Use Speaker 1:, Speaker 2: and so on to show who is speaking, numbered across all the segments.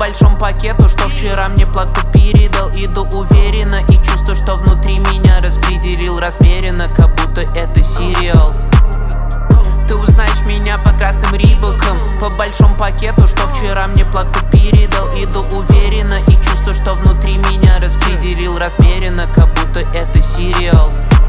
Speaker 1: большому пакету, что вчера мне плату передал. Иду уверенно и чувствую, что внутри меня распределил размеренно, как будто это сериал. Ты узнаешь меня по красным рибакам, по большому пакету, что вчера мне плату передал. Иду уверенно и чувствую, что внутри меня распределил размеренно, как будто это сериал.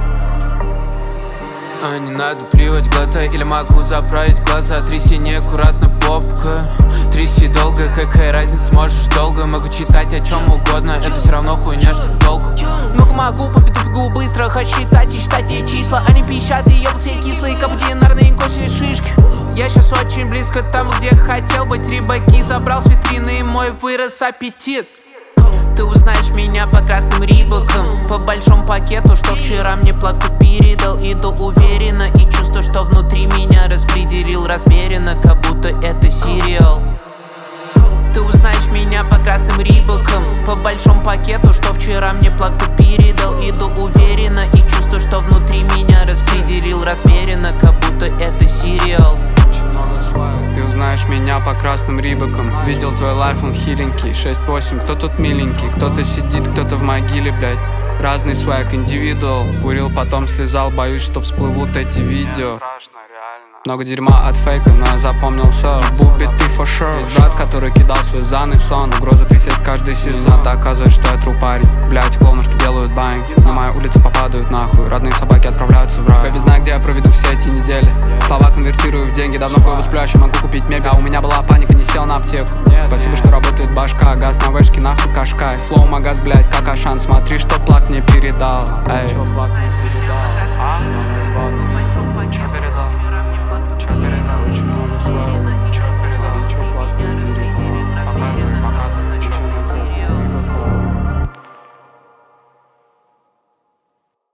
Speaker 1: Не надо плевать, глотай, или могу заправить глаза. Тряси неаккуратно попка, тряси долго, какая разница, можешь долго. Могу читать о чем угодно, это все равно хуйня, что толку. Могу попить губы быстро, хочу считать и считать эти числа. Они пищат и ел все кислые, как будинарные костные шишки. Я сейчас очень близко там, где хотел быть. Рыбаки забрал с витрины, и мой вырос аппетит. Ты узнаешь меня по красным рибакам, по большому пакету, что вчера мне плату передал. Иду уверенно и чувствую, что внутри меня распределил размеренно, как будто это сериал. Ты узнаешь меня по красным рибакам, по большому пакету, что вчера мне плату передал. Иду уверенно и чувствую, что внутри меня распределил размеренно, как будто это сериал.
Speaker 2: Ты узнаешь меня по красным рибакам. Видел твой лайф, он хиленький. 6-8, кто тут миленький? Кто-то сидит, кто-то в могиле, блядь. Разный свайк, индивидуал. Курил, потом слезал, боюсь, что всплывут эти видео. Много дерьма от фейка, но я запомнил все. Бубит ты for sure. Есть брат, который кидал свой зан и сон. Угроза присесть каждый сезон. Это оказывает, что я тру парень. Блять, клоуны, что делают баинг. На мою улицу попадают нахуй. Родные собаки отправляются в рай. Бэби, знаю, где я проведу все эти недели. Слова конвертирую в деньги. Давно хуево сплю, еще могу купить мебель. А у меня была паника, не сел на аптеку. Спасибо, что работает башка. Газ на вышке, нахуй кашкай. Флоу магаз, блять, как Ашан. Смотри, что плак мне передал. Эй.